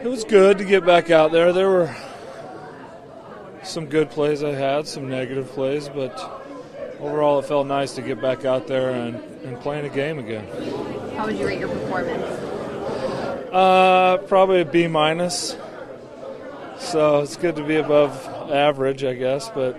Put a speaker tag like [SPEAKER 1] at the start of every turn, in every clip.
[SPEAKER 1] It was good to get back out there. There were some good plays I had, some negative plays, but overall it felt nice to get back out there and playing a game again.
[SPEAKER 2] How would you rate your performance?
[SPEAKER 1] Probably a B-. So it's good to be above average, I guess, but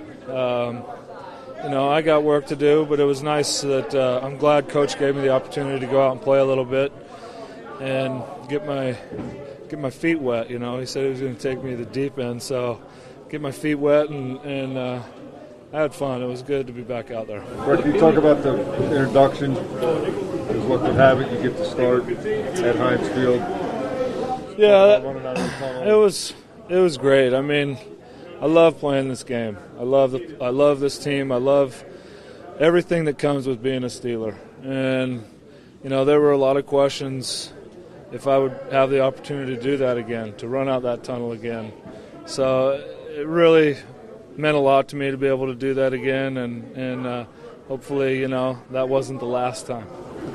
[SPEAKER 1] I got work to do, but it was nice that I'm glad Coach gave me the opportunity to go out and play a little bit and get my feet wet. He said he was going to take me to the deep end, so get my feet wet and I had fun. It was good to be back out there.
[SPEAKER 3] Brett, can you talk about the introduction? As luck would have it, you get to start at Heinz Field.
[SPEAKER 1] Yeah, it was great. I mean, I love playing this game. I love this team. I love everything that comes with being a Steeler. And there were a lot of questions if I would have the opportunity to do that again, to run out that tunnel again. So it really meant a lot to me to be able to do that again, and hopefully, that wasn't the last time.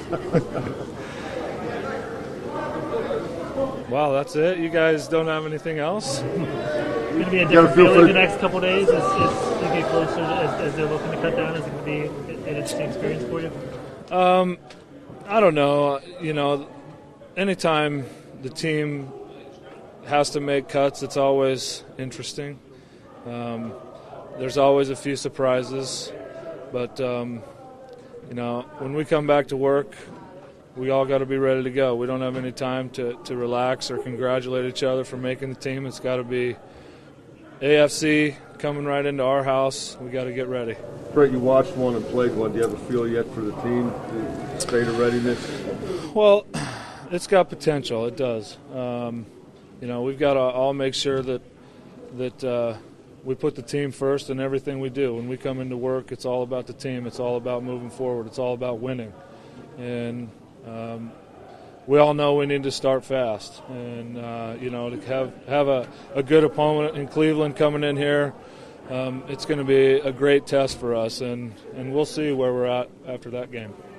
[SPEAKER 1] Wow, that's it? You guys don't have anything else?
[SPEAKER 4] Going to be a different feeling the next couple of days as you get closer, as they're looking to cut down? Is it going to be an interesting experience for you?
[SPEAKER 1] I don't know. Anytime the team has to make cuts, it's always interesting. There's always a few surprises, but when we come back to work, we all got to be ready to go. We don't have any time to relax or congratulate each other for making the team. It's got to be AFC coming right into our house. We got to get ready.
[SPEAKER 3] Brett, you watched one and played one. Do you have a feel yet for the team, the state of readiness?
[SPEAKER 1] Well, it's got potential. It does. We've got to all make sure that we put the team first in everything we do. When we come into work, it's all about the team. It's all about moving forward. It's all about winning. And we all know we need to start fast. And, to have a good opponent in Cleveland coming in here, it's going to be a great test for us. And we'll see where we're at after that game.